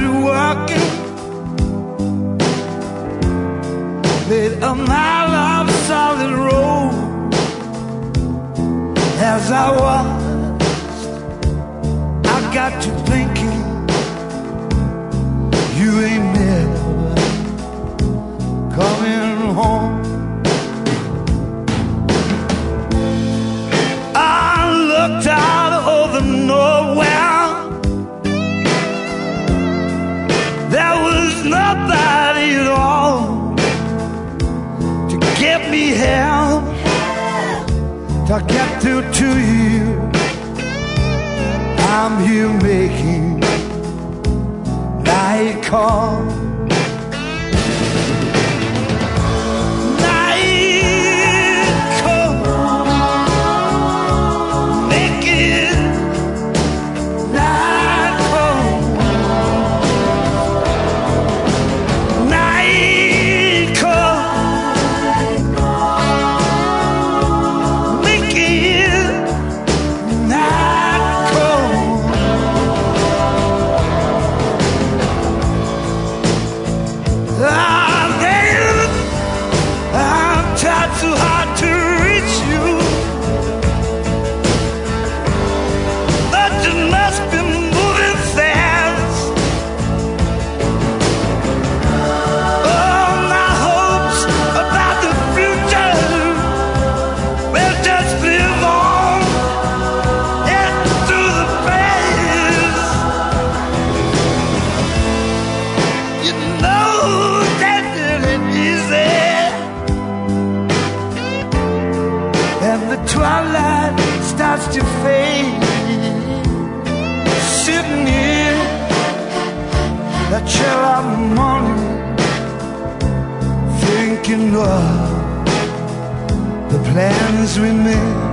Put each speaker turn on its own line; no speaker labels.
walking, made a mile of solid road. As I watched, I got to thinking, you ain't never coming home. I looked out over nowhere. There was nobody at all to get me help, to get through to you. I'm here making night call. Too hard to reach you, but you must be moving fast. All my hopes about the future will just live on into the past. You know that it ain't easy, and the twilight starts to fade. Sitting here, the chill of the morning, thinking of the plans we made.